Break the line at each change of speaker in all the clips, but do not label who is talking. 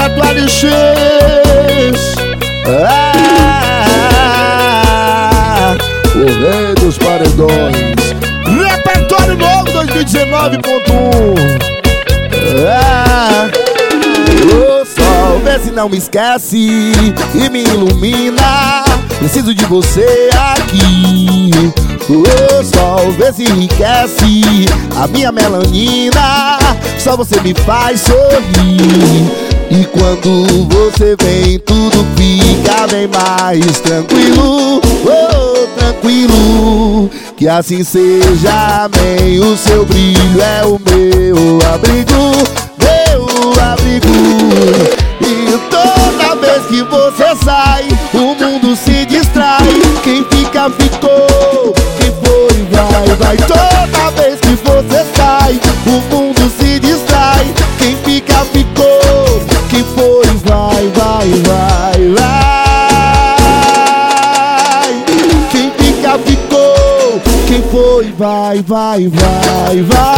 projeto LX. O rei dos paredões. Repertório novo 2019.1. O sol, vê se não me esquece e me ilumina. Preciso de você aqui. O sol, vê se enriquece a minha melanina. Só você me faz sorrir. E quando você vem, tudo fica bem mais tranquilo. Oh, tranquilo. Que assim seja, amém. O seu brilho é o meu abrigo, meu abrigo. E toda vez que você sai, o mundo se distrai. Quem fica, ficou. Quem foi, vai, vai. Toda vez que você sai, o mundo se distrai. Quem fica, ficou. Quem foi, vai, vai, vai, vai. Quem fica, ficou. Quem foi, vai, vai, vai,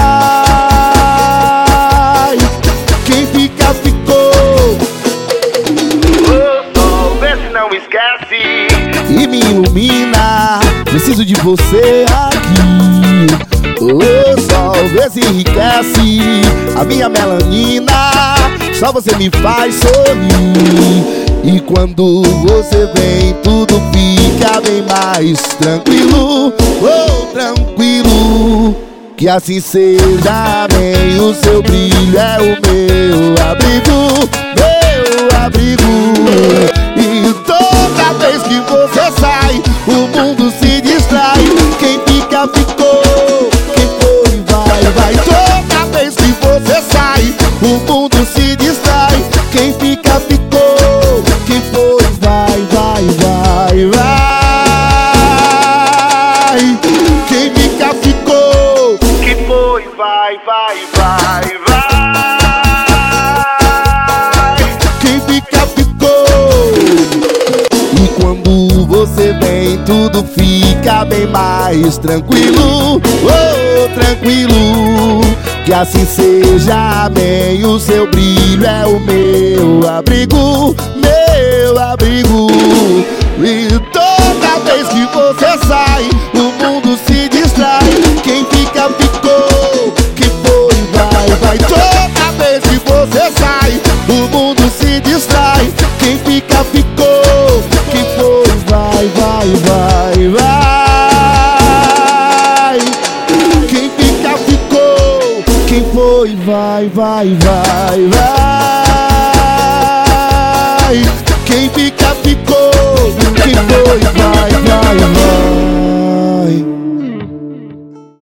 vai. Quem fica, ficou.
O sol, vê se não esquece
E me ilumina. Preciso de você aqui. O sol, vê se enriquece a minha melanina. Só você me faz sorrir. E quando você vem, tudo fica bem mais tranquilo. Oh, tranquilo. Que assim seja, bem. O seu brilho é o meu abrigo, meu abrigo. E toda vez que você sai, o mundo se distrai. Quem fica, ficou. Quem foi, vai, vai. Toda vez que você sai, o mundo se distrai. Quem fica, ficou. Quem foi, vai, vai, vai, vai. Quem fica, ficou.
que foi, vai, vai, vai, vai.
Quem fica, ficou. E quando você vem, tudo fica bem mais tranquilo. Oh, tranquilo. Que assim seja, amém. O seu brilho é o meu abrigo, meu abrigo. E toda vez que você sai, o mundo se distrai. Quem fica, ficou. Quem foi, vai, vai. Toda vez que você sai, o mundo se distrai. Quem fica, ficou. Quem foi, vai, vai, vai, vai. Quem fica, ficou. Quem foi, vai, vai, vai, vai. Quem fica, ficou.